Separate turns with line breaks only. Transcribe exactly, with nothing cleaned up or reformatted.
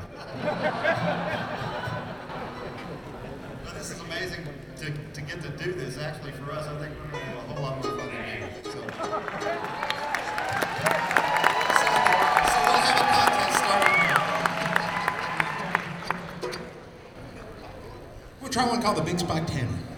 But this is amazing to, to get to do this. Actually, for us, I think we're going to have a whole lot more fun than you. So, so, so we'll have a contest starting.
We'll try one called the Big Spiked Hammer.